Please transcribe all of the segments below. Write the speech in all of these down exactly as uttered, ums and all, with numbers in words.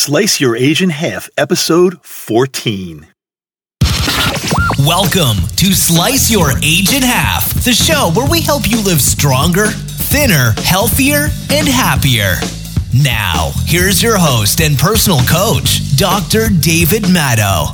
Slice Your Age in Half, episode fourteen. Welcome to Slice Your Age in Half, the show where we help you live stronger, thinner, healthier, and happier. Now, here's your host and personal coach, Doctor David Maddow.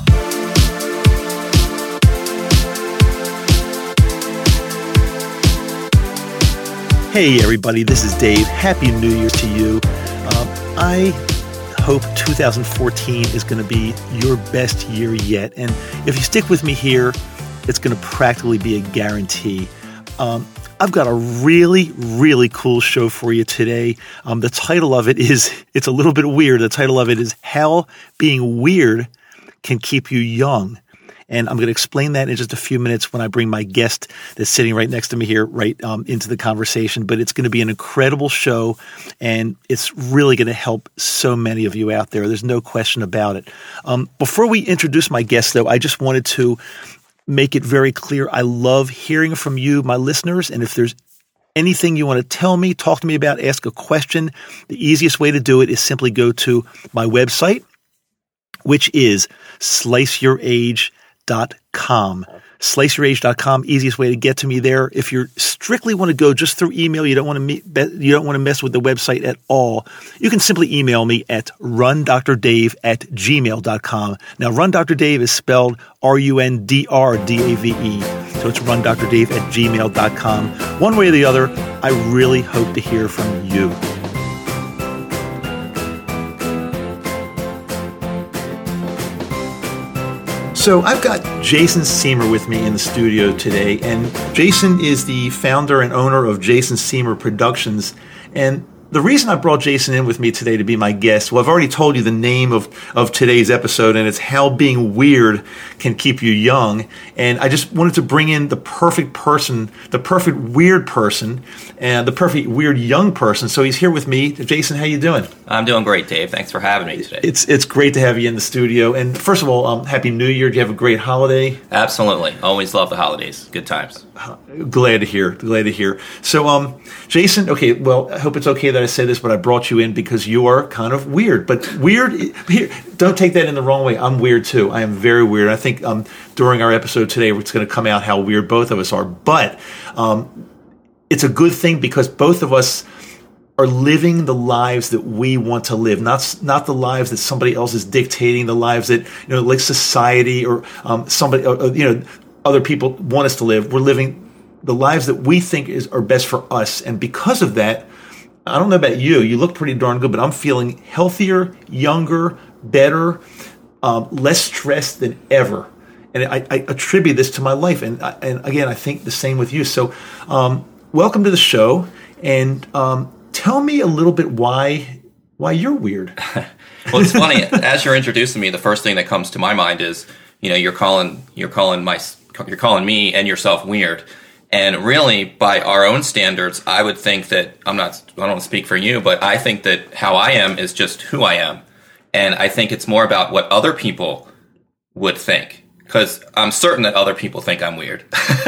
Hey everybody, this is Dave. Happy New Year to you. Uh, I hope two thousand fourteen is going to be your best year yet. And if you stick with me here, it's going to practically be a guarantee. Um, I've got a really, really cool show for you today. Um, the title of it is, it's a little bit weird. The title of it is How Being Weird Can Keep You Young. And I'm going to explain that in just a few minutes when I bring my guest that's sitting right next to me here right um, into the conversation. But it's going to be an incredible show, and it's really going to help so many of you out there. There's no question about it. Um, before we introduce my guest, though, I just wanted to make it very clear. I love hearing from you, my listeners, and if there's anything you want to tell me, talk to me about, ask a question, the easiest way to do it is simply go to my website, which is slice your age dot com. slice your age dot com, easiest way to get to me there. If you strictly want to go just through email, you don't want to meet, you don't want to mess with the website at all, you can simply email me at run dr dave at gmail dot com. Now, Run Doctor Dave is spelled R U N D R D A V E. So it's run dr dave at gmail dot com. One way or the other, I really hope to hear from you. So I've got Jason Siemer with me in the studio today, and Jason is the founder and owner of Jason Siemer Productions. And the reason I brought Jason in with me today to be my guest, well, I've already told you the name of, of today's episode, and it's How Being Weird Can Keep You Young. And I just wanted to bring in the perfect person, the perfect weird person, and the perfect weird young person. So he's here with me. Jason, how you doing? I'm doing great, Dave. Thanks for having me today. It's it's great to have you in the studio. And first of all, um, Happy New Year. Do you have a great holiday? Absolutely. Always love the holidays. Good times. Glad to hear. Glad to hear. So, um, Jason, okay, well, I hope it's okay that I say this, but I brought you in because you are kind of weird. But weird, here, don't take that in the wrong way. I'm weird too. I am very weird. I think um, during our episode today, it's going to come out how weird both of us are. But um, it's a good thing because both of us are living the lives that we want to live, not not the lives that somebody else is dictating, the lives that, you know, like society or um, somebody, or, you know, other people want us to live. We're living the lives that we think is are best for us. And because of that, I don't know about you, you look pretty darn good, but I'm feeling healthier, younger, better, um, less stressed than ever. And I, I attribute this to my life. And, and again, I think the same with you. So um, welcome to the show. And um, tell me a little bit why why you're weird. Well, it's funny. As you're introducing me, the first thing that comes to my mind is, you know, you're calling you're calling my you're calling me and yourself weird. And really, by our own standards, I would think that I'm not. I don't speak for you, but I think that how I am is just who I am, and I think it's more about what other people would think. Because I'm certain that other people think I'm weird,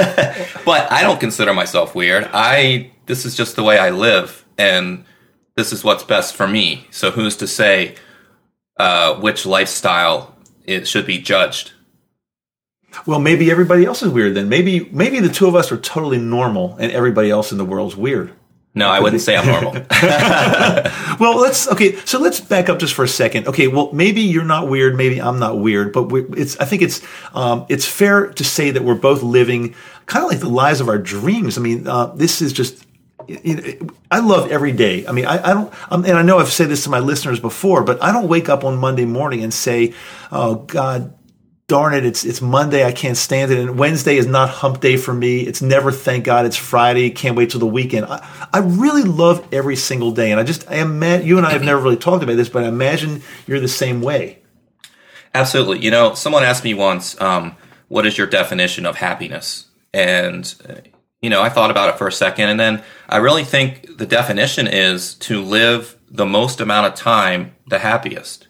but I don't consider myself weird. I this is just the way I live, and this is what's best for me. So who's to say uh, which lifestyle it should be judged? Well, maybe everybody else is weird then. Maybe maybe the two of us are totally normal and everybody else in the world's weird. No, I wouldn't say I'm normal. Well, let's okay. So let's back up just for a second. Okay, well, maybe you're not weird. Maybe I'm not weird. But we're, it's I think it's um, it's fair to say that we're both living kind of like the lives of our dreams. I mean, uh, this is just. You know, I love every day. I mean, I, I don't, um, and I know I've said this to my listeners before, but I don't wake up on Monday morning and say, "Oh God, darn it, it's it's Monday, I can't stand it." And Wednesday is not hump day for me. It's never, thank God, it's Friday, can't wait till the weekend. I, I really love every single day. And I just, I am, you and I have never really talked about this, but I imagine you're the same way. Absolutely. You know, someone asked me once, um, what is your definition of happiness? And, uh, you know, I thought about it for a second, and then I really think the definition is to live the most amount of time the happiest.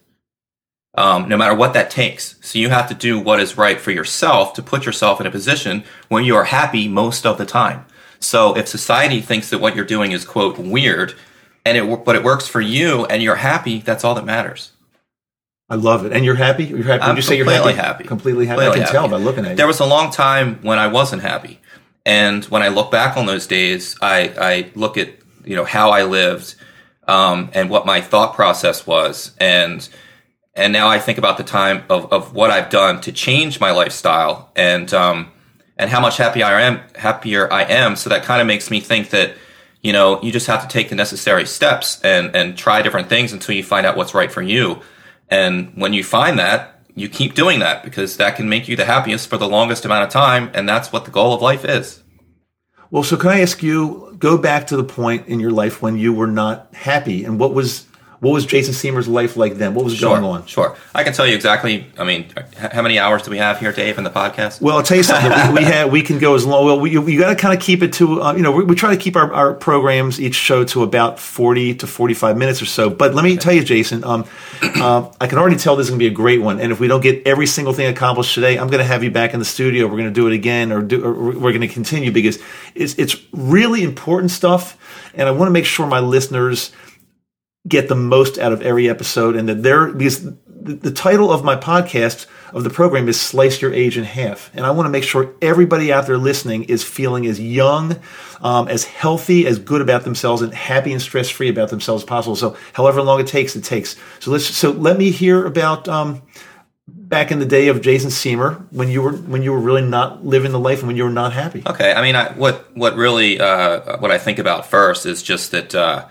Um, no matter what that takes. So you have to do what is right for yourself to put yourself in a position where you are happy most of the time. So if society thinks that what you're doing is, quote, weird, and it but it works for you and you're happy, that's all that matters. I love it. And you're happy? You're happy? I'm Would you say you're completely happy? happy. Completely happy. Completely I can happy. tell by looking at you. There was a long time when I wasn't happy. And when I look back on those days, I, I look at, you know, how I lived, um, and what my thought process was. And, and now I think about the time of, of what I've done to change my lifestyle and, um, and how much happier I am, happier I am. So that kind of makes me think that, you know, you just have to take the necessary steps and, and try different things until you find out what's right for you. And when you find that, you keep doing that because that can make you the happiest for the longest amount of time. And that's what the goal of life is. Well, so can I ask you, go back to the point in your life when you were not happy, and what was what was Jason Seymour's life like then? What was Sure, going on? Sure. I can tell you exactly. I mean, h- how many hours do we have here, Dave, in the podcast? Well, I'll tell you something. we, we have we can go as long. Well, we we got to kind of keep it to uh, you know we, we try to keep our, our programs each show to about forty to forty-five minutes or so. But let me tell you, Jason, um, uh, I can already tell this is going to be a great one. And if we don't get every single thing accomplished today, I'm going to have you back in the studio. We're going to do it again, or, do, or we're going to continue because it's it's really important stuff, and I want to make sure my listeners get the most out of every episode, and that they're because the, the title of my podcast of the program is Slice Your Age in Half, and I want to make sure everybody out there listening is feeling as young, um, as healthy, as good about themselves, and happy and stress free about themselves as possible. So, however long it takes, it takes. So let's so let me hear about um, back in the day of Jason Seymour when you were when you were really not living the life and when you were not happy. Okay. I mean, I, what what really uh, what I think about first is just that. Uh,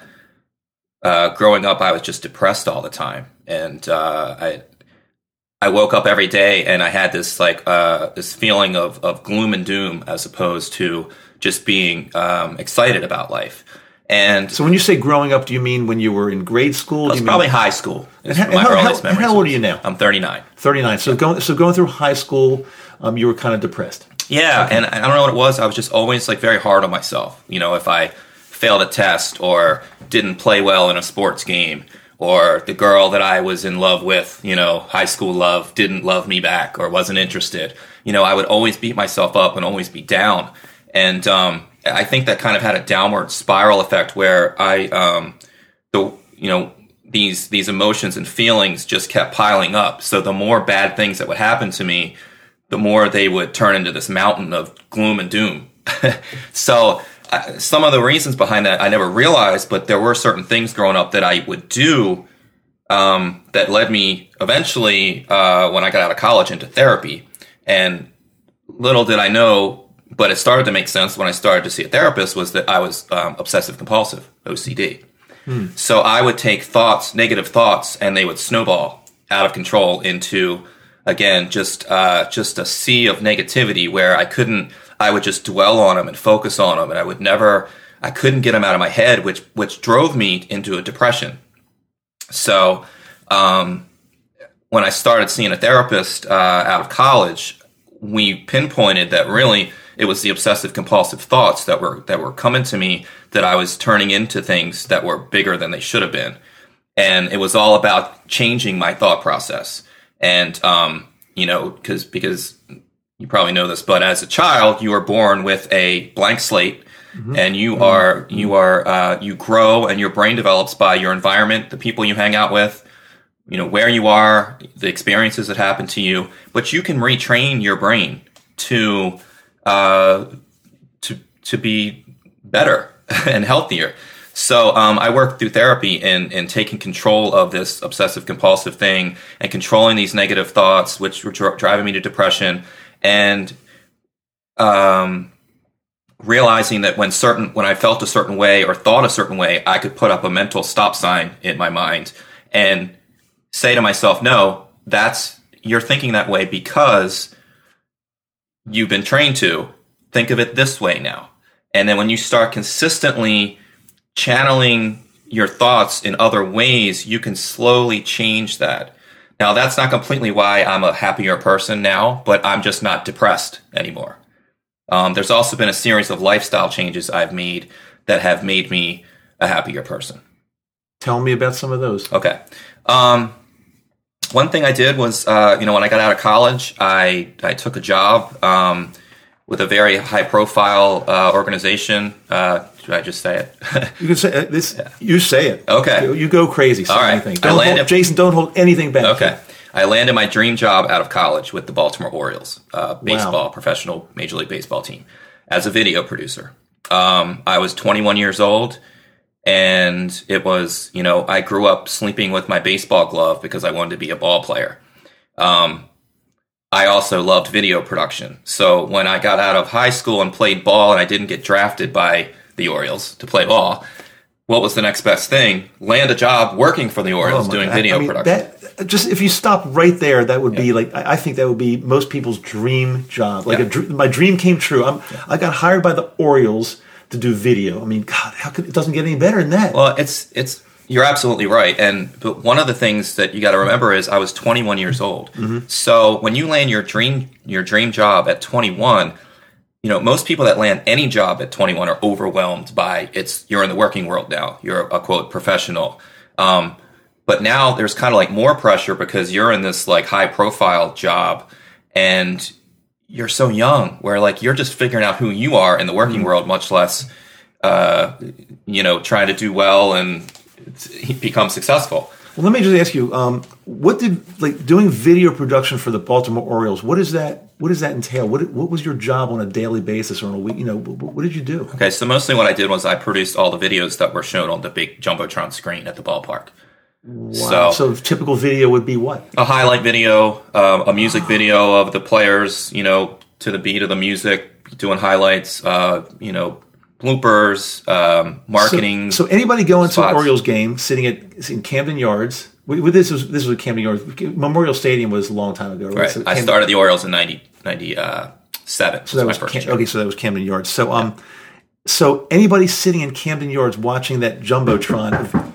Uh, growing up, I was just depressed all the time, and uh, I I woke up every day and I had this like uh, this feeling of of gloom and doom as opposed to just being um, excited about life. And so, when you say growing up, do you mean when you were in grade school? It was do you probably mean, high school. And how, how, how, and how old are you now? I'm thirty-nine. thirty-nine. So going so going through high school, um, you were kind of depressed. Yeah, okay. And I don't know what it was. I was just always like very hard on myself. You know, if I failed a test or didn't play well in a sports game, or the girl that I was in love with, you know, high school love, didn't love me back or wasn't interested, you know, I would always beat myself up and always be down. And um, I think that kind of had a downward spiral effect where I, um, the you know, these these emotions and feelings just kept piling up. So the more bad things that would happen to me, the more they would turn into this mountain of gloom and doom. So uh, some of the reasons behind that I never realized, but there were certain things growing up that I would do um, that led me eventually, uh, when I got out of college, into therapy. And little did I know, but it started to make sense when I started to see a therapist, was that I was um, obsessive compulsive, O C D. Hmm. So I would take thoughts, negative thoughts, and they would snowball out of control into, again, just uh, just a sea of negativity where I couldn't, I would just dwell on them and focus on them, and I would never, I couldn't get them out of my head, which which drove me into a depression. So um, when I started seeing a therapist uh, out of college, we pinpointed that really it was the obsessive compulsive thoughts that were that were coming to me, that I was turning into things that were bigger than they should have been. And it was all about changing my thought process. And, um, you know, because because you probably know this, but as a child, you are born with a blank slate. Mm-hmm. And you mm-hmm. are, you are, uh, you grow, and your brain develops by your environment, the people you hang out with, you know, where you are, the experiences that happen to you. But you can retrain your brain to, uh, to, to be better and healthier. So, um, I worked through therapy in, in taking control of this obsessive compulsive thing and controlling these negative thoughts, which were dri- driving me to depression, and, um, realizing that when certain, when I felt a certain way or thought a certain way, I could put up a mental stop sign in my mind and say to myself, no, that's, you're thinking that way because you've been trained to think of it this way now. And then when you start consistently channeling your thoughts in other ways, you can slowly change that. Now, that's not completely why I'm a happier person now, but I'm just not depressed anymore. Um, there's also been a series of lifestyle changes I've made that have made me a happier person. Tell me about some of those. Okay. Um, one thing I did was, uh, you know, when I got out of college, I, I took a job um, with a very high-profile uh, organization. Uh, should I just say it? You can say this. Yeah. You say it. Okay. You, you go crazy. Say All right. anything. Don't I landed, hold, Jason, don't hold anything back. Okay. I landed my dream job out of college with the Baltimore Orioles, uh, baseball, Wow. professional Major League Baseball team, as a video producer. Um, I was twenty-one years old, and it was, you know, I grew up sleeping with my baseball glove because I wanted to be a ball player. Um, I also loved video production. So when I got out of high school and played ball and I didn't get drafted by the Orioles to play ball, what was the next best thing? Land a job working for the Orioles Oh my doing God. video I mean, production. That, just if you stop right there, that would be like, I I think that would be most people's dream job. Like Yeah. a, dr- my dream came true. I'm, I got hired by the Orioles to do video. I mean, God, how could, it doesn't get any better than that. Well, it's it's you're absolutely right. And but one of the things that you got to remember is I was twenty-one years old. Mm-hmm. So when you land your dream your dream job at twenty-one, you know, most people that land any job at twenty-one are overwhelmed by it's you're in the working world now. You're a quote professional. Um, but now there's kind of like more pressure because you're in this like high profile job and you're so young where like you're just figuring out who you are in the working world, much less, uh, you know, trying to do well and become successful. Well, let me just ask you, um, what did, like, doing video production for the Baltimore Orioles, what is that, what does that entail? What what was your job on a daily basis or on a week, you know, what, what did you do? Okay, so mostly what I did was I produced all the videos that were shown on the big Jumbotron screen at the ballpark. Wow. So, So, typical video would be what? a highlight video, um, a music video of the players, you know, to the beat of the music, doing highlights, uh, you know, bloopers, um, marketing. So, so anybody going to spots. an Orioles game, sitting at in Camden Yards, we, we, this was this was at Camden Yards. Memorial Stadium was a long time ago, right? Right. So I Camden- started the Orioles in ninety, ninety-seven. So that was my first Cam- year. okay. So that was Camden Yards. So um, so anybody sitting in Camden Yards watching that jumbotron,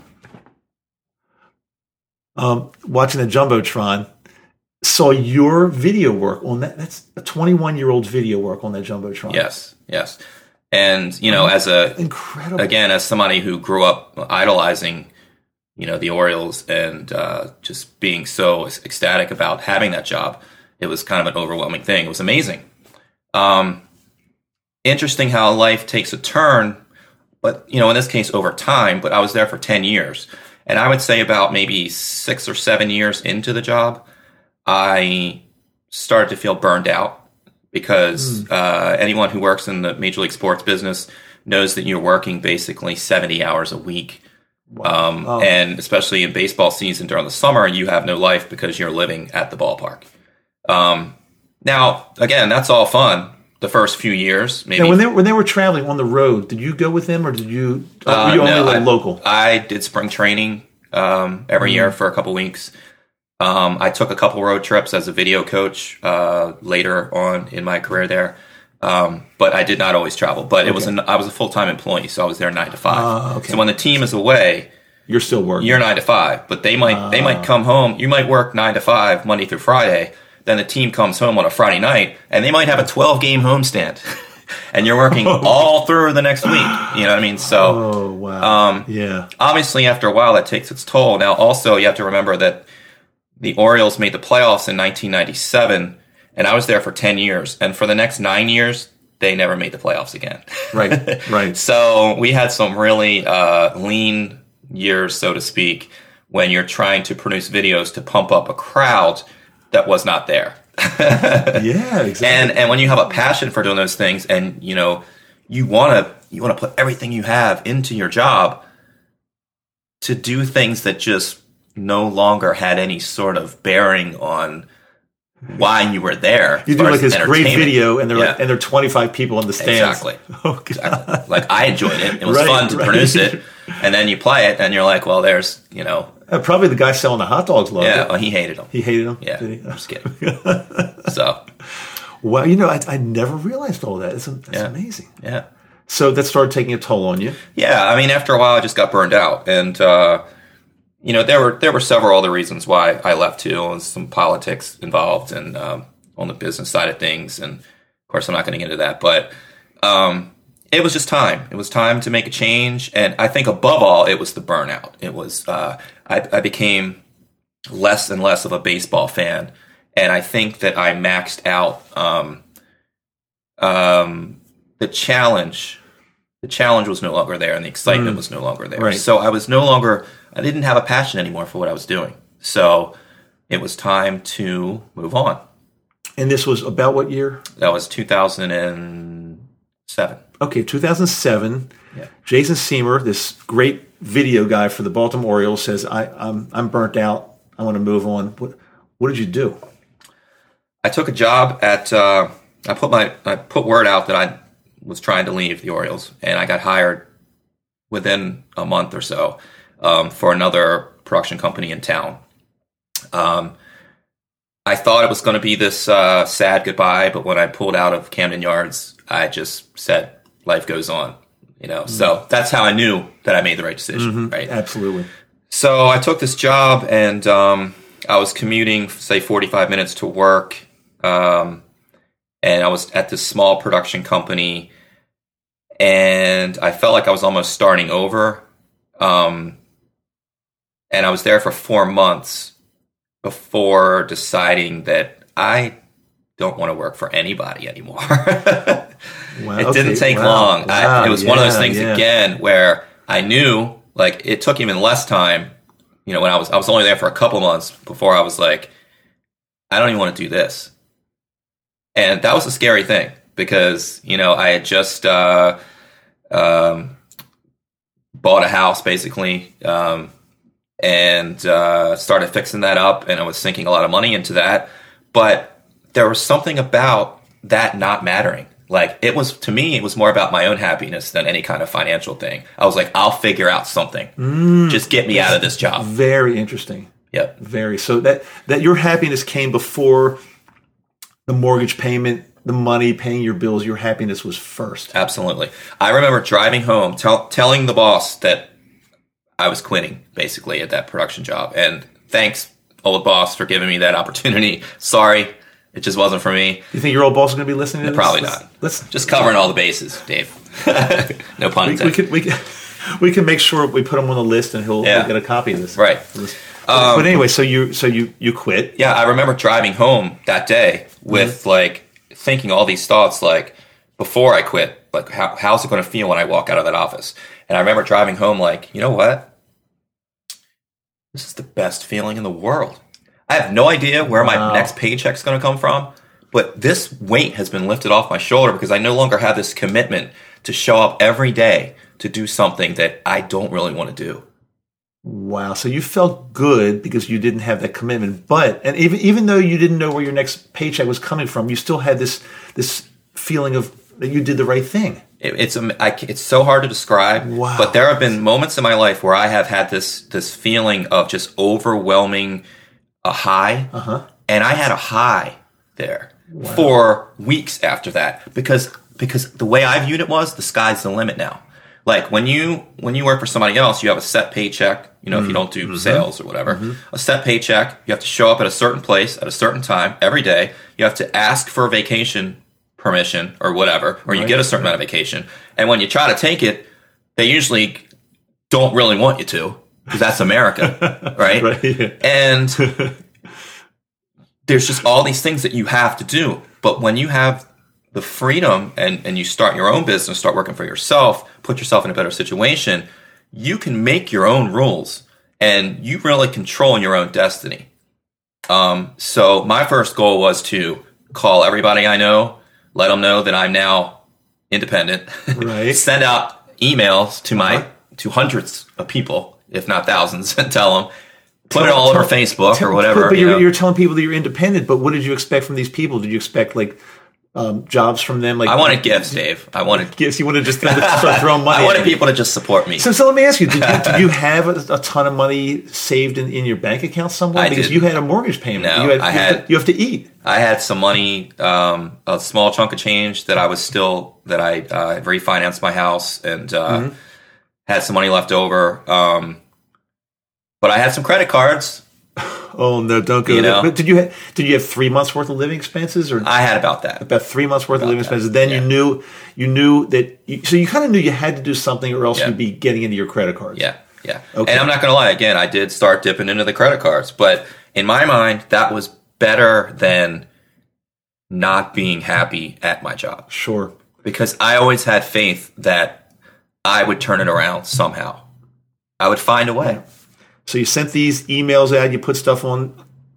um, watching the jumbotron, saw your video work on that. That's a twenty-one year old video work on that jumbotron. Yes, yes. And, you know, as a, Incredible. again, as somebody who grew up idolizing, you know, the Orioles and uh, just being so ecstatic about having that job, it was kind of an overwhelming thing. It was amazing. Um, interesting how life takes a turn, but, you know, in this case, over time, but I was there for ten years. And I would say about maybe six or seven years into the job, I started to feel burned out because uh, anyone who works in the Major League Sports business knows that you're working basically seventy hours a week. Um, Oh. And especially in baseball season during the summer, you have no life because you're living at the ballpark. Um, now, again, that's all fun. The first few years, maybe. Now, when they when they were traveling on the road, did you go with them or did you? Or Uh, were you only no, like I, local? I did spring training um, every year for a couple weeks. Um, I took a couple road trips as a video coach uh, later on in my career there, um, but I did not always travel. But it was an, I was a full time employee, so I was there nine to five. Ah, okay. So when the team is away, You're still working. you're nine to five. But they might they might come home. You might work nine to five Monday through Friday. Then the team comes home on a Friday night, and they might have a twelve game homestand, and you're working all through the next week. You know what I mean? So. Oh wow! Um, yeah. Obviously, after a while, that takes its toll. Now, also, you have to remember that the Orioles made the playoffs in nineteen ninety-seven, and I was there for ten years. And for the next nine years, they never made the playoffs again. Right. Right. So we had some really uh, lean years, so to speak, when you're trying to produce videos to pump up a crowd that was not there. Yeah. Exactly. And and when you have a passion for doing those things, and you know you want to you want to put everything you have into your job to do things that just no longer had any sort of bearing on why you were there. You as do far like as this great entertainment. video, and they're like, Yeah. and there are twenty-five people in the stands. Exactly. Oh, God. Exactly. Like I enjoyed it. It was Right, fun to right. produce it, and then you play it, and you're like, well, there's you know, Uh, probably the guy selling the hot dogs loved yeah. it. Well, he hated them. He hated them. Yeah, Did he? I'm just kidding. So Wow. You know, I, I never realized all that. It's, that's Yeah. amazing. yeah. So that started taking a toll on you. Yeah, I mean, after a while, I just got burned out, and uh, you know, there were there were several other reasons why I left too. There was some politics involved, and um, on the business side of things, and of course, I'm not going to get into that. But um, it was just time. It was time to make a change, and I think above all, it was the burnout. It was uh, I, I became less and less of a baseball fan, and I think that I maxed out um, um, the challenge. The challenge was no longer there, and the excitement was no longer there. Right. So I was no longer, I didn't have a passion anymore for what I was doing. So it was time to move on. And this was about what year? That was two thousand seven. Okay, two thousand seven. Yeah. Jason Seymour, this great video guy for the Baltimore Orioles, says, I, I'm I'm burnt out. I want to move on. What, what did you do? I took a job at, uh, I put my, I put word out that I was trying to leave the Orioles, and I got hired within a month or so um, for another production company in town. Um, I thought it was going to be this uh, sad goodbye, but when I pulled out of Camden Yards, I just said, life goes on, you know? Mm-hmm. So that's how I knew that I made the right decision, mm-hmm. right? Absolutely. So I took this job, and um, I was commuting, say, forty-five minutes to work, um, and I was at this small production company, and I felt like I was almost starting over, um, and I was there for four months before deciding that I don't want to work for anybody anymore. Wow, it okay. didn't take wow. long. Wow. I, it was yeah, one of those things, yeah. again, where I knew, like, it took even less time. You know, when I was, I was only there for a couple months before I was like, I don't even want to do this. And that was a scary thing because, you know, I had just uh, um, bought a house basically um, and uh, started fixing that up, and I was sinking a lot of money into that. But there was something about that not mattering. Like, it was, to me, it was more about my own happiness than any kind of financial thing. I was like, I'll figure out something. Mm, Just get me out of this job. Very interesting. Yep. Very. So that, that your happiness came before the mortgage payment, the money, paying your bills. Your happiness was first. Absolutely. I remember driving home, tell, telling the boss that I was quitting, basically, at that production job. And thanks, old boss, for giving me that opportunity. Sorry. It just wasn't for me. You think your old boss is going to be listening to this? Probably let's, not. Let's just covering all the bases, Dave. No pun intended. We, we can we can we can make sure we put him on the list, and he'll, yeah. he'll get a copy of this. Right. This. Um, but anyway, so you so you you quit. Yeah, I remember driving home that day with mm-hmm. like thinking all these thoughts. Like before I quit, like how how's it going to feel when I walk out of that office? And I remember driving home like, you know what? This is the best feeling in the world. I have no idea where my wow. next paycheck's going to come from, but this weight has been lifted off my shoulder because I no longer have this commitment to show up every day to do something that I don't really want to do. Wow. So you felt good because you didn't have that commitment, but, and even, even though you didn't know where your next paycheck was coming from, you still had this, this feeling of that you did the right thing. It, it's, I, it's so hard to describe, wow. but there have been moments in my life where I have had this, this feeling of just overwhelming a high, uh-huh. and I had a high there wow. for weeks after that because because the way I viewed it was the sky's the limit now. Like when you when you work for somebody else, you have a set paycheck. You know, mm-hmm. if you don't do mm-hmm. sales or whatever, mm-hmm. a set paycheck. You have to show up at a certain place at a certain time every day. You have to ask for vacation permission or whatever, or you right. get a certain amount of vacation. And when you try to take it, they usually don't really want you to. Because that's America, right? right yeah. And there's just all these things that you have to do. But when you have the freedom and, and you start your own business, start working for yourself, put yourself in a better situation, you can make your own rules and you really control your own destiny. Um, so my first goal was to call everybody I know, let them know that I'm now independent, right. send out emails to my uh-huh. to hundreds of people, if not thousands, and tell them, put tell, it all tell, over Facebook tell, or whatever. But, but you you're, know? you're telling people that you're independent, but what did you expect from these people? Did you expect like um, jobs from them? Like I wanted gifts, Dave. I wanted gifts. You wanted to just start throwing money. I wanted people to just support me. So, so let me ask you: Did you, did you have a, a ton of money saved in, in your bank account somewhere? I because didn't. you had a mortgage payment. No, you had, I you had. Have to, you have to eat. I had some money, um, a small chunk of change that I was still that I uh, refinanced my house and uh, mm-hmm. had some money left over. Um, But I had some credit cards. Oh no! Don't go you there. know? But did you have, did you have three months worth of living expenses, or I had about that? About three months worth about of living that. expenses. Then yeah. you knew you knew that. You, so you kind of knew you had to do something, or else yeah. you'd be getting into your credit cards. Yeah, yeah. Okay. And I'm not going to lie. Again, I did start dipping into the credit cards, but in my mind, that was better than not being happy at my job. Sure. Because I always had faith that I would turn it around somehow. I would find a way. Yeah. So you sent these emails out, you put stuff on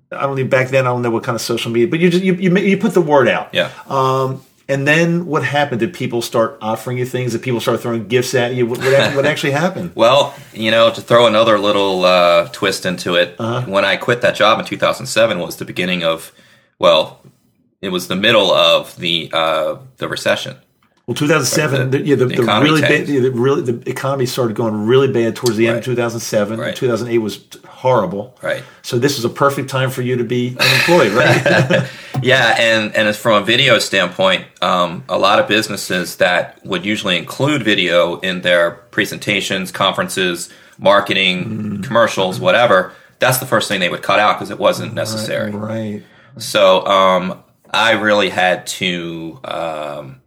I don't even back then. I don't know what kind of social media, but you just you you, you put the word out. Yeah. Um, and then what happened? Did people start offering you things? Did people start throwing gifts at you? What, what, what actually happened? Well, you know, to throw another little uh, twist into it, uh-huh. when I quit that job in two thousand seven was the beginning of, well, it was the middle of the uh, the recession. Well, two thousand seven, the, yeah, the, the, the really bad, the really the economy started going really bad towards the end right. of two thousand seven. Right. two thousand eight was horrible. Right. So this was a perfect time for you to be unemployed, right? Yeah, and and as from a video standpoint, um, a lot of businesses that would usually include video in their presentations, conferences, marketing, mm. commercials, whatever, that's the first thing they would cut out because it wasn't necessary. Right. right. So um, I really had to. Um,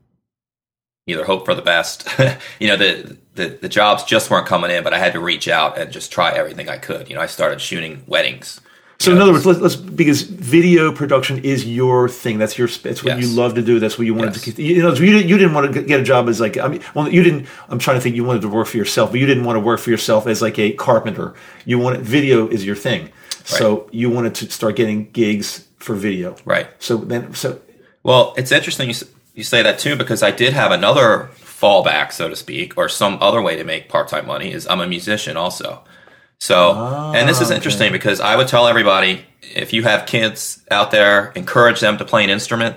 Either hope for the best, you know, the, the the jobs just weren't coming in, but I had to reach out and just try everything I could. You know, I started shooting weddings. So know, in other words, let's, let's because video production is your thing. That's your. That's what yes. you love to do. That's what you wanted yes. to. You know, you didn't. You didn't want to get a job as like. I mean, well, you didn't. I'm trying to think. You wanted to work for yourself, but you didn't want to work for yourself as like a carpenter. You wanted video is your thing. Right. So you wanted to start getting gigs for video. Right. So then, so. Well, it's interesting you, you say that too, because I did have another fallback, so to speak, or some other way to make part-time money is I'm a musician also. So, oh, and this is interesting okay. because I would tell everybody, if you have kids out there, encourage them to play an instrument.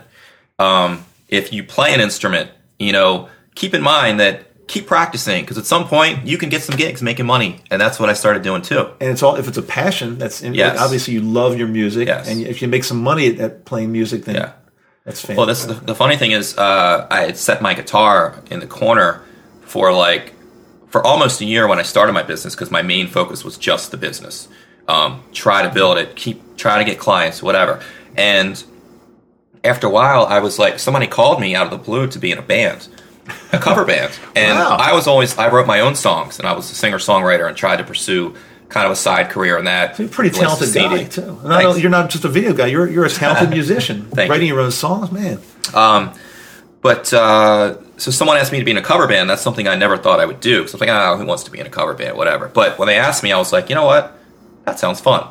Um, if you play an instrument, you know, keep in mind that keep practicing, because at some point you can get some gigs making money, and that's what I started doing too. And it's all if it's a passion. That's yes. obviously you love your music, yes. and if you make some money at, at playing music, then. Yeah. That's fantastic. Well, this, the, the funny thing is, uh, I had set my guitar in the corner for like for almost a year when I started my business because my main focus was just the business. Um, try to build it, keep try to get clients, whatever. And after a while, I was like, somebody called me out of the blue to be in a band, a cover band, and wow. I was always I wrote my own songs, and I was a singer songwriter and tried to pursue kind of a side career in that. So you're a pretty talented guy, too. Not, you're not just a video guy. You're you're a talented musician. Writing you. your own songs, man. Um, but, uh, so someone asked me to be in a cover band. That's something I never thought I would do. So I was like, oh, who wants to be in a cover band, whatever. But when they asked me, I was like, you know what? That sounds fun.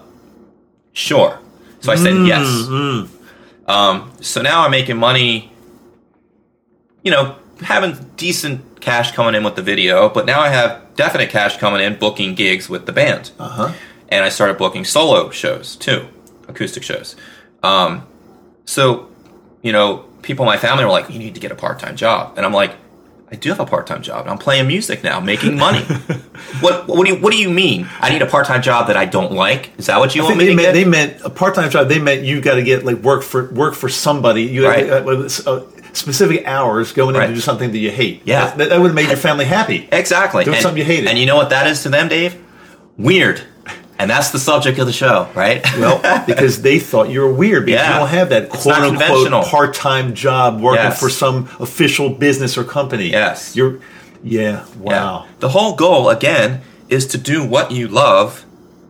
Sure. So I said mm, yes. Mm. Um, so now I'm making money, you know, having decent cash coming in with the video, but now I have definite cash coming in booking gigs with the band. Uh-huh. And I started booking solo shows too, acoustic shows. Um, so, you know, people in my family were like, you need to get a part-time job. And I'm like, I do have a part-time job. I'm playing music now, making money. what what do you what do you mean? I need a part-time job that I don't like? Is that what you I want me they to meant, get? They meant a part-time job. They meant you got to get like work for work for somebody. You right. uh, uh, specific hours going in right. to do something that you hate. Yeah, that, that would have made your family happy. Exactly, doing and, something you hated. And you know what that is to them, Dave? Weird. And that's the subject of the show, right? Well, because they thought you were weird because yeah. you don't have that It's quote not unquote part-time job working yes. for some official business or company. Yes. You're yeah, wow. Yeah. The whole goal again is to do what you love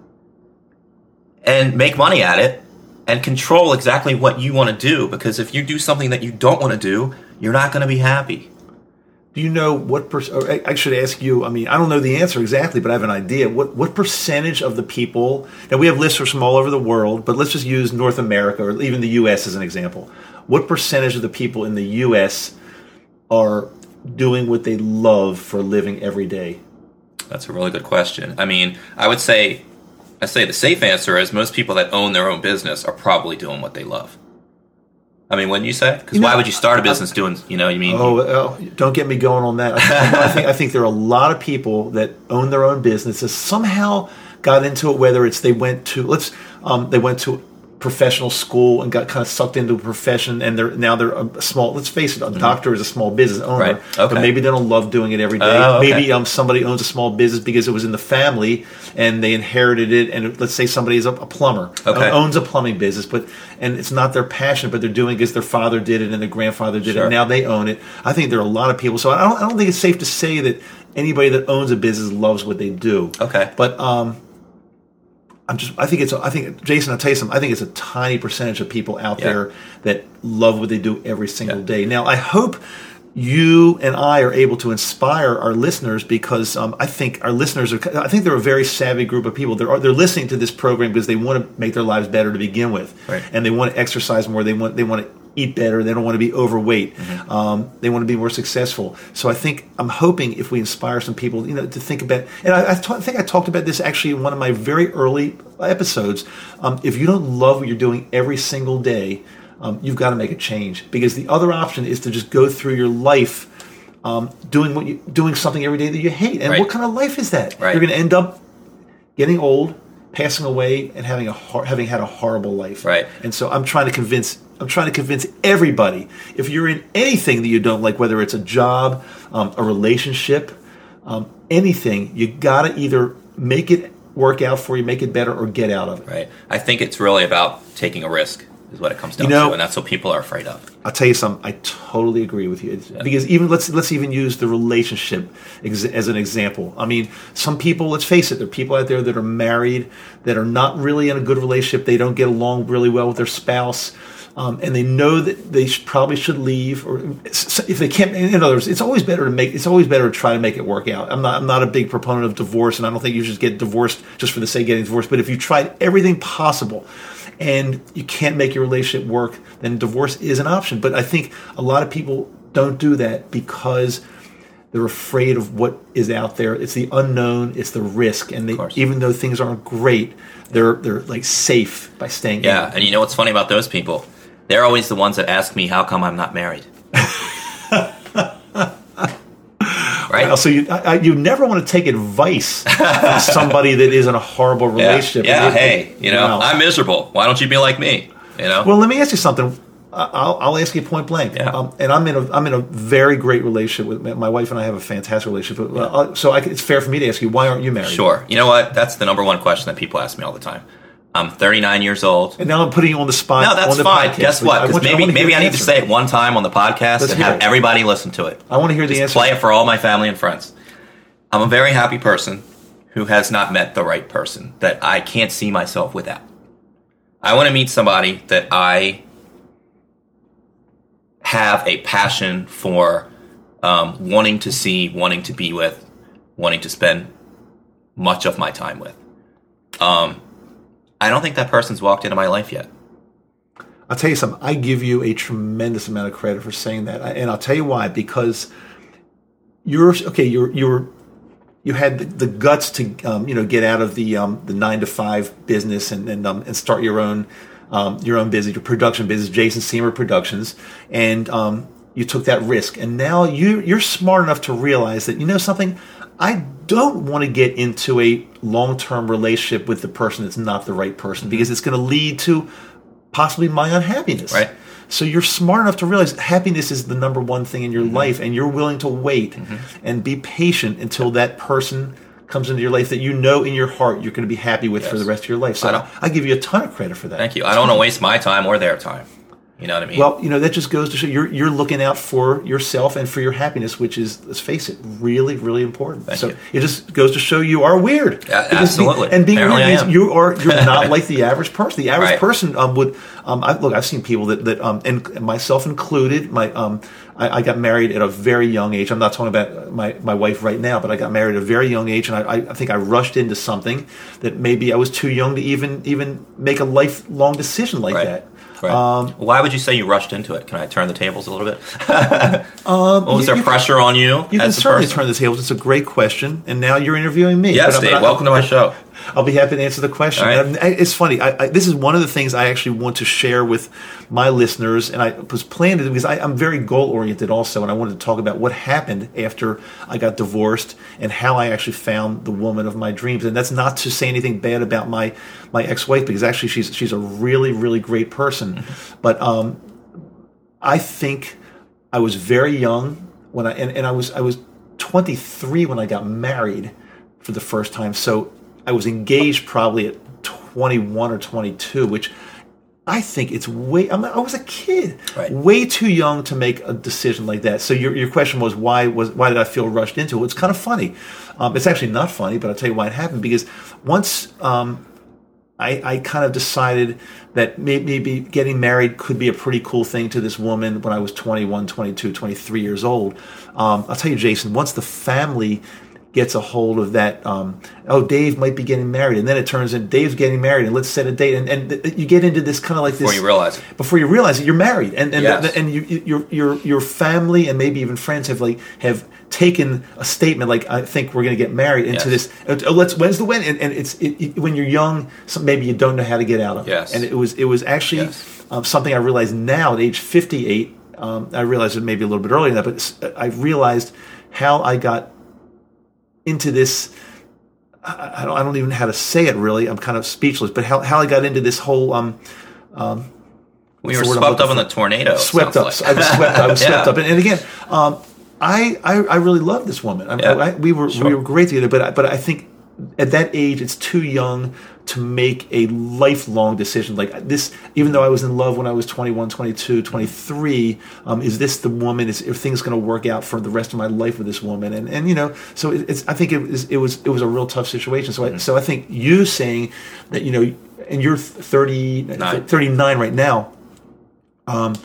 and make money at it and control exactly what you want to do, because if you do something that you don't want to do, you're not going to be happy. Do you know what per- I should ask you, I mean, I don't know the answer exactly, but I have an idea. What what percentage of the people, now we have listeners from all over the world, but let's just use North America or even the U S as an example. What percentage of the people in the U S are doing what they love for a living every day? That's a really good question. I mean, I would say, I say the safe answer is most people that own their own business are probably doing what they love. I mean, wouldn't you say? Because why know, would you start a business I, doing, you know, you mean? Oh, oh, don't get me going on that. I, I think I think there are a lot of people that own their own businesses, somehow got into it, whether it's they went to, let's, um, they went to professional school and got kind of sucked into a profession, and they're now they're a small, let's face it, a mm-hmm. doctor is a small business owner, right. okay. but maybe they don't love doing it every day. Oh, okay. Maybe um, somebody owns a small business because it was in the family and they inherited it, and let's say somebody is a, a plumber, okay. owns a plumbing business, but and it's not their passion, but they're doing it because their father did it and their grandfather did sure. it, and now they own it. I think there are a lot of people, so I don't, I don't think it's safe to say that anybody that owns a business loves what they do. Okay. But um I'm just. I think it's. I think Jason. I'll tell you something. I think it's a tiny percentage of people out yeah. there that love what they do every single yeah. day. Now, I hope you and I are able to inspire our listeners because um, I think our listeners are, I think they're a very savvy group of people. They're, they're listening to this program because they want to make their lives better to begin with. Right. And they want to exercise more. They want, they want to eat better. They don't want to be overweight. Mm-hmm. Um, they want to be more successful. So I think, I'm hoping if we inspire some people, you know, to think about, and I, I, ta- I think I talked about this actually in one of my very early episodes. Um, if you don't love what you're doing every single day, Um, you've got to make a change, because the other option is to just go through your life um, doing what you, doing something every day that you hate. And right. what kind of life is that? Right. You're going to end up getting old, passing away, and having a hor- having had a horrible life. Right. And so I'm trying to convince I'm trying to convince everybody, if you're in anything that you don't like, whether it's a job, um, a relationship, um, anything, you got to either make it work out for you, make it better, or get out of it. Right. I think it's really about taking a risk. Is what it comes down you know, to, and that's what people are afraid of. I'll tell you something. I totally agree with you. Yeah. Because even let's let's even use the relationship ex- as an example. I mean, some people, let's face it, there are people out there that are married that are not really in a good relationship. They don't get along really well with their spouse, um, and they know that they should, probably should leave. Or if they can't, in other words, it's always better to make. It's always better to try to make it work out. I'm not. I'm not a big proponent of divorce, and I don't think you should get divorced just for the sake of getting divorced. But if you tried everything possible and you can't make your relationship work, then divorce is an option. But I think a lot of people don't do that because they're afraid of what is out there. It's the unknown, it's the risk, and they, even though things aren't great, they're they're like safe by staying. Yeah, in. And you know what's funny about those people? They're always the ones that ask me, "How come I'm not married?" Right. Well, so you I, you never want to take advice from somebody that is in a horrible relationship. Yeah, yeah it, hey, it, you know, wow. I'm miserable. Why don't you be like me? You know. Well, let me ask you something. I'll, I'll ask you point blank. Yeah. Um, and I'm in a I'm in a very great relationship with my wife, and I have a fantastic relationship. But, uh, so I, it's fair for me to ask you, why aren't you married? Sure. You know what? That's the number one question that people ask me all the time. I'm thirty-nine years old. And now I'm putting you on the spot. No, that's on the fine. podcast. Guess what? Because maybe I maybe I need answer. to say it one time on the podcast Let's and have it. everybody listen to it. I want to hear the Just answer. Play it for all my family and friends. I'm a very happy person who has not met the right person that I can't see myself without. I want to meet somebody that I have a passion for, um, wanting to see, wanting to be with, wanting to spend much of my time with. Um, I don't think that person's walked into my life yet. I'll tell you something. I give you a tremendous amount of credit for saying that, and I'll tell you why. Because you're okay. You're you're you had the, the guts to um, you know get out of the um, the nine to five business and and, um, and start your own um, your own business, your production business, Jason Seymour Productions, and um, you took that risk. And now you you're smart enough to realize that, you know something, I don't want to get into a long-term relationship with the person that's not the right person, because it's going to lead to possibly my unhappiness. Right. So you're smart enough to realize happiness is the number one thing in your Mm-hmm. life, and you're willing to wait Mm-hmm. and be patient until that person comes into your life that you know in your heart you're going to be happy with Yes. for the rest of your life. So I I, don't- I give you a ton of credit for that. Thank you. I don't want to waste my time or their time. You know what I mean? Well, you know, that just goes to show you're you're looking out for yourself and for your happiness, which is, let's face it, really, really important. Thank so you. it just goes to show you are weird. Yeah, Because absolutely. Being, and being Apparently weird I means am. you are you're not like the average person. The average Right. person um, would um, I, look. I've seen people that that um, and myself included. My um, I, I got married at a very young age. I'm not talking about my, my wife right now, but I got married at a very young age, and I, I think I rushed into something that maybe I was too young to even even make a lifelong decision like Right. that. Right. Um, Why would you say you rushed into it? Can I turn the tables a little bit? um, was you- there you- pressure on you? You can as a certainly person? turn the tables. It's a great question, and now you're interviewing me. Yes, But- but Dave. I- Welcome to my show. I'll be happy to answer the question. All right. And I- it's funny. I, I, this is one of the things I actually want to share with my listeners, and I was planning it because I, I'm very goal oriented also, and I wanted to talk about what happened after I got divorced and how I actually found the woman of my dreams. And that's not to say anything bad about my my ex wife, because actually she's she's a really really great person, Mm-hmm. but um, I think I was very young when I and, and I was I was twenty-three when I got married for the first time. So I was engaged probably at twenty-one or twenty-two, which I think it's way, I, mean, I was a kid, Right. way too young to make a decision like that. So your your question was, why was why did I feel rushed into it? It's kind of funny. Um, it's actually not funny, but I'll tell you why it happened. Because once um, I, I kind of decided that maybe getting married could be a pretty cool thing to this woman when I was twenty-one, twenty-two, twenty-three years old. Um, I'll tell you, Jason, once the family gets a hold of that, um, oh, Dave might be getting married, and then it turns in Dave's getting married, and let's set a date, and, and th- you get into this kind of like before this you realize it. Before you realize it, you're married, and and Yes. the, and you, your your your family and maybe even friends have like have taken a statement like, I think we're going to get married into Yes. this. Oh, let's when's the wedding? And, and it's it, it, when you're young, some, maybe you don't know how to get out of it. Yes. And it was it was actually Yes. um, something I realized now at age fifty-eight. Um, I realized it maybe a little bit earlier than that, but I realized how I got into this. I, I don't I don't even know how to say it really. I'm kind of speechless. But how how I got into this whole um. um We what's were the word I'm swept up in looking the for? tornado. Swept up. sounds like. I was swept. I was swept Yeah. up. And, and again, um, I, I I really loved this woman. I, Yeah. I, we were Sure. we were great together. But I, but I think at that age, it's too young to make a lifelong decision like this. Even though I was in love when I was twenty-one, twenty-two, twenty-three, um, is this the woman? Is are things going to work out for the rest of my life with this woman? And and you know, so it, it's. I think it was it was it was a real tough situation. So I, so I think you saying that, you know, and you're thirty, Nine. thirty-nine right now. Um,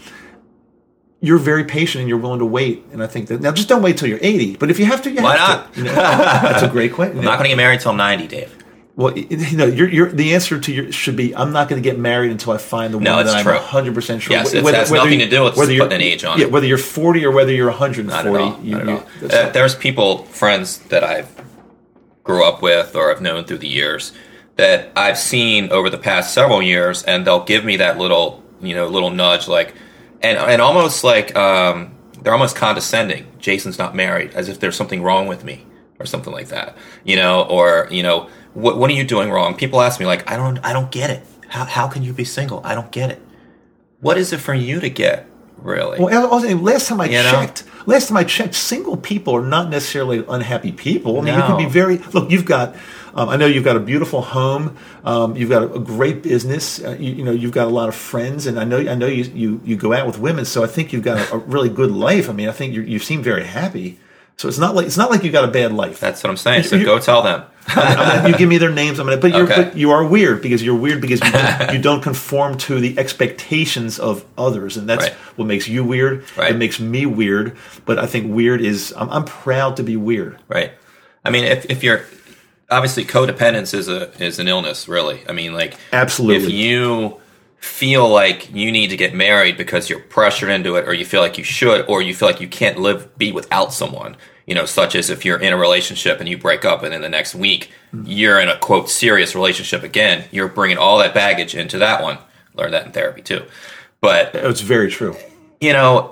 you're very patient and you're willing to wait, and I think that now just don't wait till you're eighty. But if you have to, you Why have not? to. You know, that's a great question. I'm not going to get married until I'm ninety, Dave. Well, you know, you're, you're, the answer to your should be, I'm not going to get married until I find the No, one it's that I'm true. one hundred percent sure. Yes, it has nothing to do with whether you're- putting an age on Yeah, it. whether you're forty or whether you're one hundred Not forty. at all. you- Not you- at all. that's Uh, not- there's people, friends that I've grew up with or I've known through the years that I've seen over the past several years, and they'll give me that little, you know, little nudge, like, and and almost like um, they're almost condescending. Jason's not married, as if there's something wrong with me or something like that, you know, or you know, what what are you doing wrong? People ask me like, I don't I don't get it. How how can you be single? I don't get it. What is it for you to get, really? Well, also, last time I You know? checked, last time I checked, single people are not necessarily unhappy people. I mean, you No. can be very look. You've got, um, I know you've got a beautiful home. Um, you've got a, a great business. Uh, you, you know, you've got a lot of friends, and I know, I know you you, you go out with women. So I think you've got a, a really good life. I mean, I think you you seem very happy. So it's not like it's not like you got a bad life. That's what I'm saying. So You- go tell them. I'm gonna- you give me their names. I'm gonna, but you're Okay. but you are weird because you're weird because you don't, you don't conform to the expectations of others, and that's Right. what makes you weird. Right. It makes me weird, but I think weird is I'm, I'm proud to be weird. Right. I mean, if if you're obviously codependence is a is an illness, really. I mean, like Absolutely. if you feel like you need to get married because you're pressured into it, or you feel like you should, or you feel like you can't live be without someone, you know, such as if you're in a relationship and you break up, and in the next week you're in a quote serious relationship again, you're bringing all that baggage into that one. Learn that in therapy too. But It's very true. you know,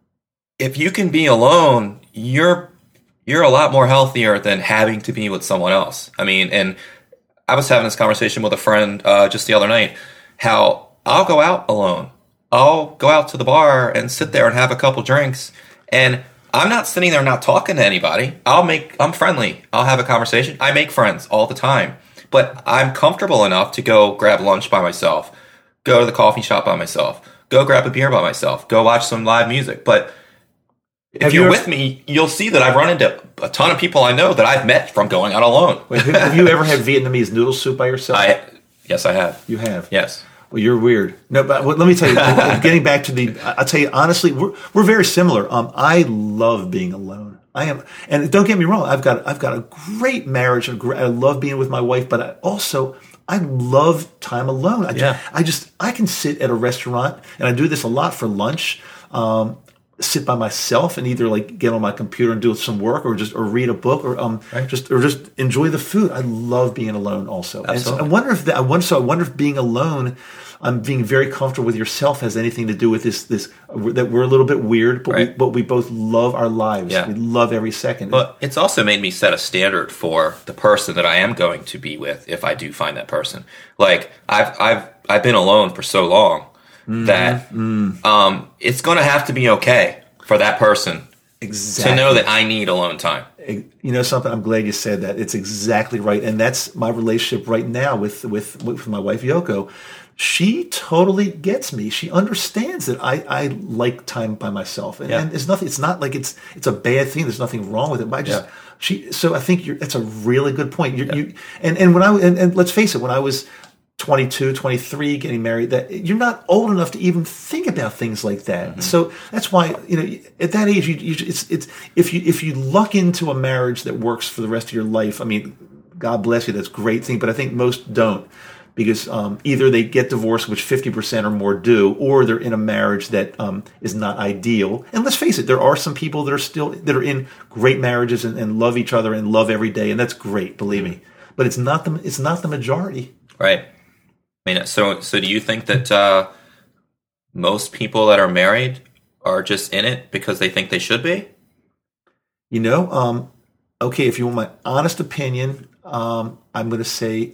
if you can be alone, you're you're a lot more healthier than having to be with someone else. I mean, and I was having this conversation with a friend uh, just the other night, how I'll go out alone. I'll go out to the bar and sit there and have a couple drinks, and I'm not sitting there not talking to anybody. I'll make, I'm friendly. I'll have a conversation. I make friends all the time, but I'm comfortable enough to go grab lunch by myself, go to the coffee shop by myself, go grab a beer by myself, go watch some live music. But if Have you're you with ever- me, you'll see that I've run into a ton of people I know that I've met from going out alone. Wait, have have you ever had Vietnamese noodle soup by yourself? I, yes, I have. You have. Yes. Well, you're weird. No, but well, let me tell you. Getting back to the, I'll tell you honestly, we're we're very similar. Um, I love being alone. I am, and don't get me wrong. I've got I've got a great marriage. A great, I love being with my wife, but I also I love time alone. I, Yeah. I just I can sit at a restaurant, and I do this a lot for lunch. Um, sit by myself and either like get on my computer and do some work, or just or read a book, or um Right. just or just enjoy the food. I love being alone also. And so I Absolutely. wonder if that I wonder so I wonder if being alone, um, being very comfortable with yourself has anything to do with this this that we're a little bit weird, but we, Right. but we both love our lives. Yeah. We love every second. But it's also made me set a standard for the person that I am going to be with if I do find that person. Like I've I've I've been alone for so long that um, it's going to have to be okay for that person exactly. to know that I need alone time. You know something? I'm glad you said that. It's exactly right, and that's my relationship right now with with with my wife Yoko. She totally gets me. She understands that I, I like time by myself, and, Yeah. and it's nothing. It's not like it's it's a bad thing. There's nothing wrong with it. But I just Yeah. she. So I think you're. That's a really good point. You you and and when I and, and let's face it, when I was twenty-two, twenty-three, getting married, that you're not old enough to even think about things like that. Mm-hmm. So that's why, you know, at that age, you, you, it's, it's, if you, if you luck into a marriage that works for the rest of your life, I mean, God bless you, that's a great thing. But I think most don't, because um, either they get divorced, which fifty percent or more do, or they're in a marriage that um, is not ideal. And let's face it, there are some people that are still, that are in great marriages and, and love each other and love every day. And that's great, believe me. But it's not the, it's not the majority. Right. I mean, so so do you think that uh, most people that are married are just in it because they think they should be? You know, um, okay, if you want my honest opinion, um, I'm going to say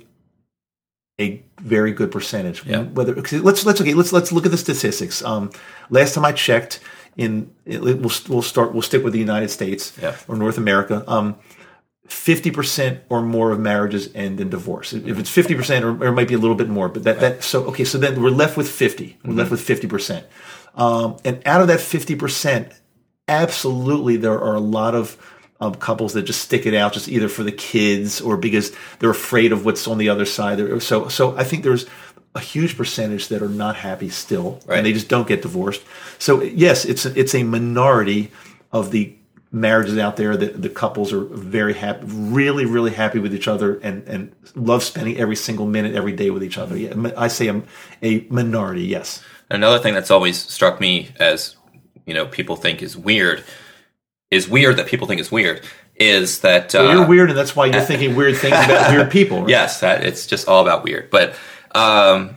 a very good percentage. Yeah. Whether let's let's okay, let's let's look at the statistics. Um, last time I checked, in it, we'll we'll start we'll stick with the United States yeah. or North America. Um, fifty percent or more of marriages end in divorce. If it's fifty percent, or, or it might be a little bit more, but that, right. that so okay. So then we're left with fifty. We're mm-hmm. left with fifty percent, um, and out of that fifty percent, absolutely there are a lot of um, couples that just stick it out, just either for the kids or because they're afraid of what's on the other side. So, so I think there's a huge percentage that are not happy still, right. and they just don't get divorced. So yes, it's a, it's a minority of the marriages out there that the couples are very happy, really, really happy with each other, and, and love spending every single minute, every day with each other. Yeah, I say a, a minority, yes. Another thing that's always struck me as, you know, people think is weird, is weird that people think is weird, is that... Uh, well, you're weird, and that's why you're thinking weird things about weird people. Right? Yes, that, it's just all about weird. But um,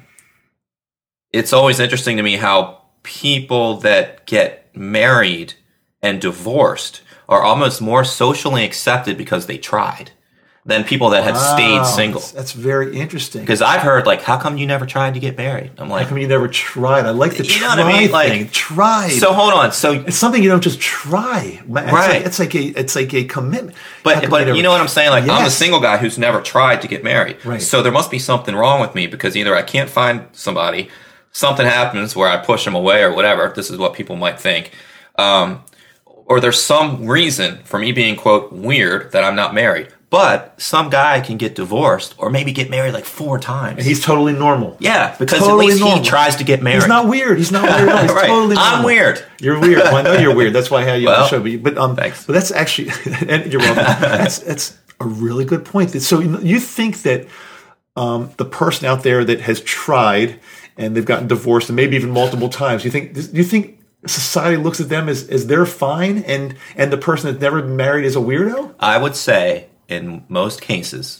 it's always interesting to me how people that get married and divorced are almost more socially accepted because they tried than people that wow, had stayed single. That's, that's very interesting. Because I've heard, like, how come you never tried to get married? I'm like, how come you never tried? I like the you know try what I mean? Like, thing. Tried. So hold on. So it's something you don't just try. It's right. Like, it's like a it's like a commitment. But but you, you know what I'm saying? Like, yes. I'm a single guy who's never tried to get married. Right. So there must be something wrong with me, because either I can't find somebody, something happens where I push them away or whatever. This is what people might think. Um, or there's some reason for me being, quote, weird that I'm not married. But some guy can get divorced or maybe get married like four times. And he's totally normal. Yeah, because totally at least normal. he tries to get married. He's not weird. He's not weird at all. He's right. totally normal. I'm weird. You're weird. Well, I know you're weird. That's why I had you well, on the show. But, but, um, thanks. but that's actually, and you're welcome. that's, that's a really good point. So you think that um, the person out there that has tried and they've gotten divorced and maybe even multiple times, you think, you think, society looks at them as, as they're fine, and, and the person that's never been married is a weirdo? I would say, in most cases,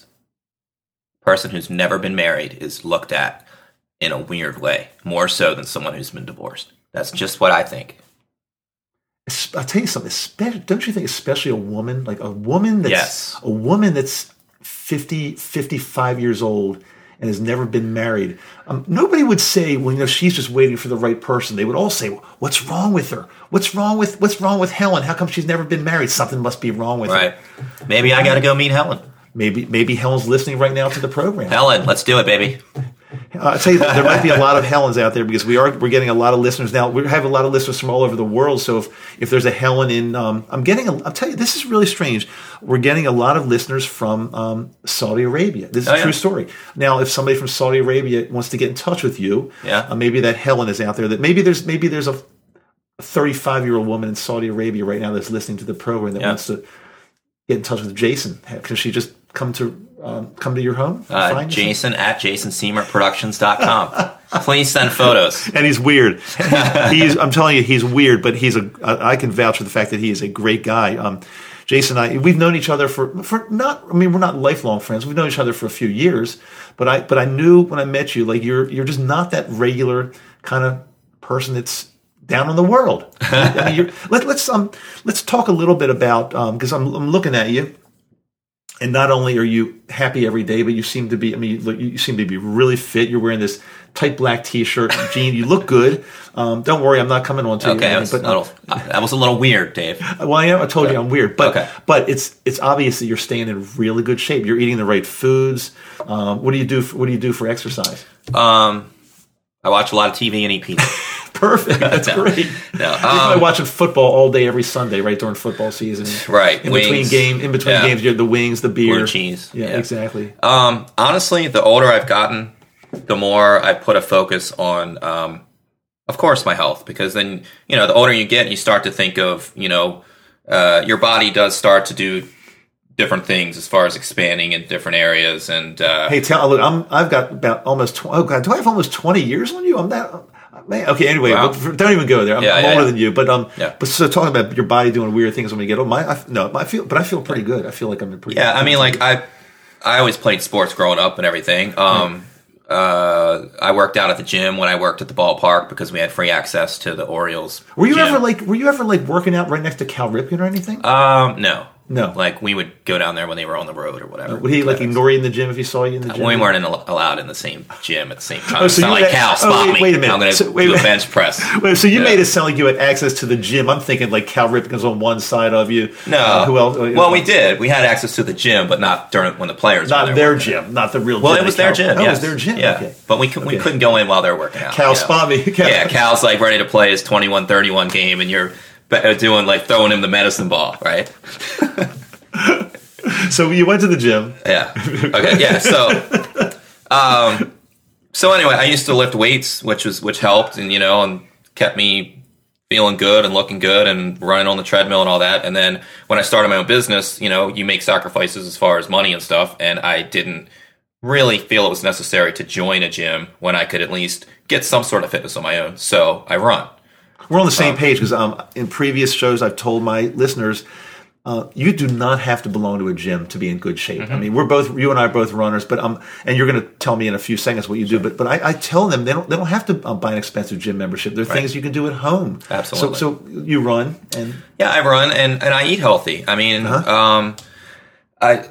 a person who's never been married is looked at in a weird way, more so than someone who's been divorced. That's just what I think. I'll tell you something, especially, don't you think especially a woman, like a woman that's, yes. a woman that's fifty, fifty-five years old and has never been married. Um, nobody would say, well, you know, she's just waiting for the right person. They would all say, well, what's wrong with her? What's wrong with What's wrong with Helen? How come she's never been married? Something must be wrong with right. her. Right. Maybe I got to go meet Helen. Maybe maybe Helen's listening right now to the program. Helen, let's do it, baby. Uh, I'll tell you, there might be a lot of Helens out there, because we are we're getting a lot of listeners now. We have a lot of listeners from all over the world. So if, if there's a Helen in, um, I'm getting. A, I'll tell you, this is really strange. We're getting a lot of listeners from um, Saudi Arabia. This is oh, a yeah. true story. Now, if somebody from Saudi Arabia wants to get in touch with you, yeah. uh, maybe that Helen is out there. That maybe there's maybe there's a thirty-five year old woman in Saudi Arabia right now that's listening to the program that yeah. wants to get in touch with Jason. Can she just come to um, come to your home? Uh, Jason at jason seymour productions dot com. Please send photos. And he's weird. He's I'm telling you, he's weird, but he's a. I can vouch for the fact that he is a great guy. Um, Jason and I, we've known each other for for not. I mean, we're not lifelong friends. We've known each other for a few years, but I but I knew when I met you, like you're you're just not that regular kind of person that's down in the world. I mean, you're, let, let's um let's talk a little bit about because um, I'm I'm looking at you, and not only are you happy every day, but you seem to be. I mean, you, you seem to be really fit. You're wearing this tight black T-shirt, jean. You look good. Um, don't worry, I'm not coming on to okay, you. Okay, but a little, that was a little weird, Dave. Well, I am. I told you I'm weird, but okay. but it's it's obvious that you're staying in really good shape. You're eating the right foods. Um, what do you do? For, what do you do for exercise? Um, I watch a lot of T V and eat pizza. Perfect. That's no, great. No, um, you're probably watching football all day, every Sunday, right during football season. Right. In wings. between game, in between yeah. games, you have the wings, the beer, blue cheese. Yeah, yeah. exactly. Um, honestly, the older I've gotten, the more I put a focus on, um, of course, my health, because then, you know, the older you get, you start to think of, you know, uh, your body does start to do different things as far as expanding in different areas. And uh, hey, tell look, I'm I've got about almost tw- oh god, do I have almost twenty years on you? I'm that man. Okay, anyway, wow. but for, don't even go there. I'm, yeah, I'm yeah, older yeah. than you, but um, yeah. but so talking about your body doing weird things when you get old, my I, no, I feel, but I feel pretty good. I feel like I'm in pretty. Yeah, good I mean, like I, I always played sports growing up and everything. Um, hmm. uh, I worked out at the gym when I worked at the ballpark because we had free access to the Orioles. Were you gym. ever like? Were you ever like working out right next to Cal Ripken or anything? Um, no. No. Like, we would go down there when they were on the road or whatever. Would he, like, ignore you in the gym if he saw you in the gym? We weren't in, allowed in the same gym at the same time. Oh, so it's not you like, had, Cal, oh, spot wait, me. Wait a minute. I'm going to so, do a bench press. Wait, so you yeah. made it sound like you had access to the gym. I'm thinking, like, Cal Ripken's on one side of you. No. Uh, who else? Well, we did. We had access to the gym, but not during when the players Not were there. their working. gym. Not the real Well, gym. it was Cal, their gym. Oh, yes. it was their gym. Yeah. Okay. But we, we okay. couldn't go in while they were working out. Cal you know? spot me. Cal. Yeah, Cal's, like, ready to play his twenty-one thirty-one game, and you're doing, like, throwing him the medicine ball, right? So you went to the gym. Yeah. Okay. Yeah. So, um, so anyway, I used to lift weights, which was which helped, and you know, and kept me feeling good and looking good, and running on the treadmill and all that. And then when I started my own business, you know, you make sacrifices as far as money and stuff, and I didn't really feel it was necessary to join a gym when I could at least get some sort of fitness on my own. So I run. We're on the same Um, page because um, in previous shows I've told my listeners. Uh, you do not have to belong to a gym to be in good shape. Mm-hmm. I mean, we're both, you and I are both runners, but um, and you're going to tell me in a few seconds what you do. But but I, I tell them they don't they don't have to um, buy an expensive gym membership. There are right. things you can do at home. Absolutely. So so you run and yeah, I run and, and I eat healthy. I mean, uh-huh. um, I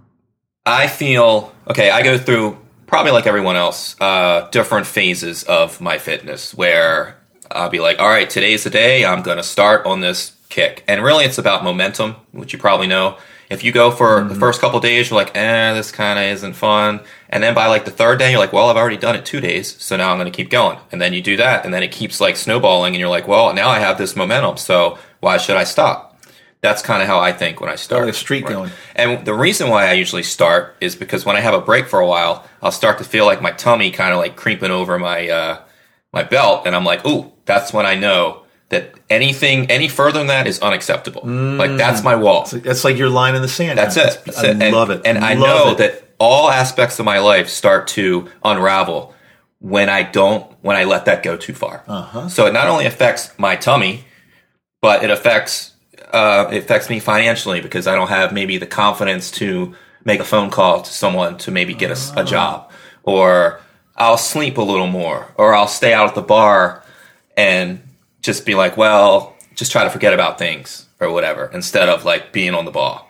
I feel okay. I go through probably like everyone else, uh, different phases of my fitness where I'll be like, all right, today's the day. I'm going to start on this kick. And really it's about momentum, which you probably know. If you go for mm-hmm. the first couple of days, you're like, eh, this kind of isn't fun. And then by like the third day, you're like, well, I've already done it two days, so now I'm going to keep going. And then you do that, and then it keeps like snowballing, and you're like, well, now I have this momentum, so why should I stop? That's kind of how I think when I start. Like a streak right? going. And the reason why I usually start is because when I have a break for a while, I'll start to feel like my tummy kind of like creeping over my uh, my belt, and I'm like, ooh, that's when I know that anything any further than that is unacceptable. Mm. Like that's my wall. That's like, that's like your line in the sand. That's man. it. That's I it. love and, it. And I love know it. that all aspects of my life start to unravel when I don't, when I let that go too far. Uh-huh. So it not only affects my tummy, but it affects, uh, it affects me financially because I don't have maybe the confidence to make a phone call to someone to maybe get a, a job, or I'll sleep a little more, or I'll stay out at the bar and just be like, well, just try to forget about things or whatever, instead of like being on the ball.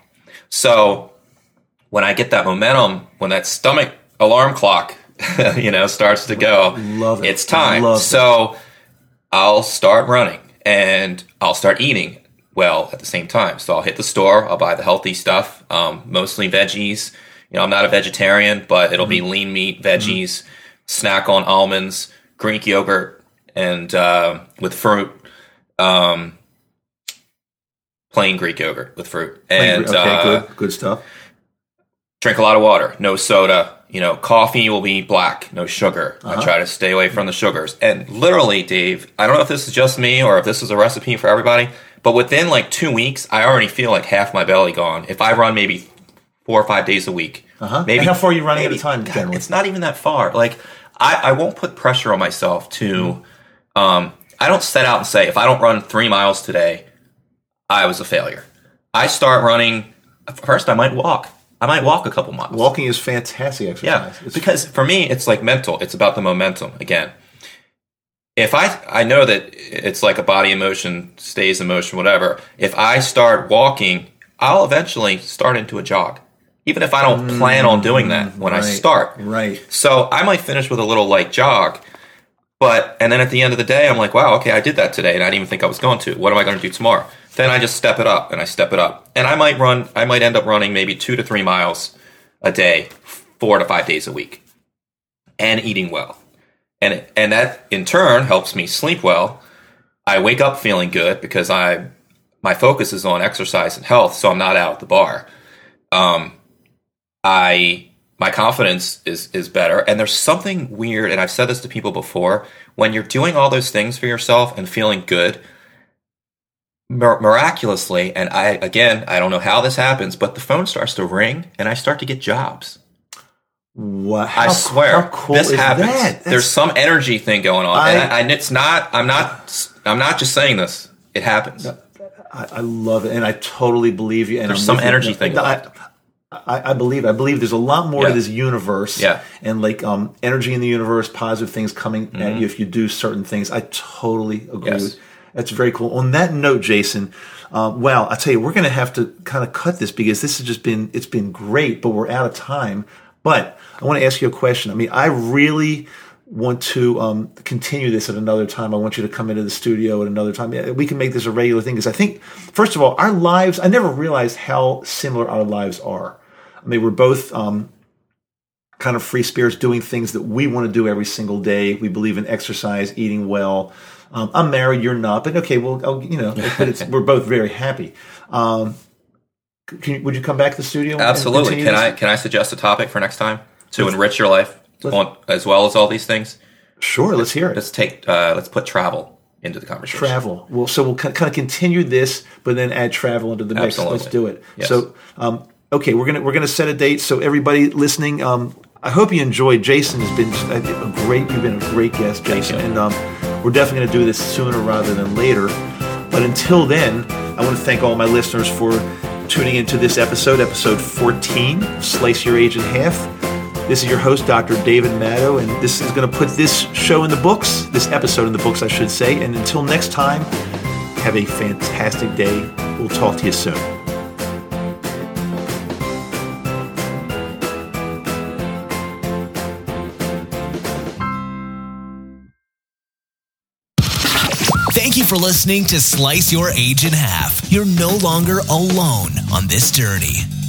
So when I get that momentum, when that stomach alarm clock, you know, starts to go, Love it. It's time. Love so it. I'll start running and I'll start eating well at the same time. So I'll hit the store, I'll buy the healthy stuff, um, mostly veggies. You know, I'm not a vegetarian, but it'll mm-hmm. be lean meat, veggies, mm-hmm. snack on almonds, Greek yogurt, and uh, with fruit, um, plain Greek yogurt with fruit, and okay, uh, good, good stuff. Drink a lot of water, no soda. You know, coffee will be black, no sugar. Uh-huh. I try to stay away from the sugars. And literally, Dave, I don't know if this is just me or if this is a recipe for everybody, but within like two weeks, I already feel like half my belly gone. If I run maybe four or five days a week, uh-huh. maybe and how far are you running maybe, at a time? God, it's not even that far. Like I, I won't put pressure on myself to. Mm. Um, I don't set out and say, if I don't run three miles today, I was a failure. I start running. First, I might walk. I might walk a couple miles. Walking is fantastic exercise. Yeah, it's because for me, it's like mental. It's about the momentum. Again, if I, I know that it's like a body in motion, stays in motion, whatever. If I start walking, I'll eventually start into a jog. Even if I don't mm, plan on doing that when right, I start. Right. So I might finish with a little light jog. But, and then at the end of the day, I'm like, wow, okay, I did that today, and I didn't even think I was going to. What am I going to do tomorrow? Then I just step it up, and I step it up. And I might run, I might end up running maybe two to three miles a day, four to five days a week, and eating well. And it, and that, in turn, helps me sleep well. I wake up feeling good because I, my focus is on exercise and health, so I'm not out at the bar. Um, I my confidence is is better. And there's something weird, and I've said this to people before, when you're doing all those things for yourself and feeling good, mir- miraculously, and I again, I don't know how this happens, but the phone starts to ring and I start to get jobs. Wow. I swear, how cool this is happens. that? There's some energy thing going on, I, and, I, and it's not. I'm not. I'm not just saying this. It happens. I, I love it, and I totally believe you. And there's I'm some energy you. thing. I, I, I believe. I believe there's a lot more yeah. to this universe. Yeah. And like um, energy in the universe, positive things coming mm-hmm. at you if you do certain things. I totally agree yes. with. That's very cool. On that note, Jason, uh, well, I tell you, we're going to have to kind of cut this because this has just been. It's been great, but we're out of time. But I want to ask you a question. I mean, I really want to um, continue this at another time. I want you to come into the studio at another time. We can make this a regular thing because I think, first of all, our lives, I never realized how similar our lives are. I mean, we're both um, kind of free spirits doing things that we want to do every single day. We believe in exercise, eating well. Um, I'm married, you're not, but okay, well, I'll, you know, but it's, we're both very happy. Um, Can you, would you come back to the studio? Absolutely. Can this? I can I suggest a topic for next time to let's, enrich your life on, as well as all these things? Sure. Let's hear it. Let's take. Uh, let's put travel into the conversation. Travel. Well, so we'll kind of continue this, but then add travel into the mix. Absolutely. Let's do it. Yes. So, um, okay, we're gonna we're gonna set a date. So everybody listening, um, I hope you enjoyed. Jason has been a great. You've been a great guest, Jason, and um, we're definitely gonna do this sooner rather than later. But until then, I want to thank all my listeners for tuning into this episode, episode fourteen, Slice Your Age in Half. This is your host, Doctor David Maddow, and this is going to put this show in the books, this episode in the books, I should say. And until next time, have a fantastic day. We'll talk to you soon. Thank you for listening to Slice Your Age in Half. You're no longer alone on this journey.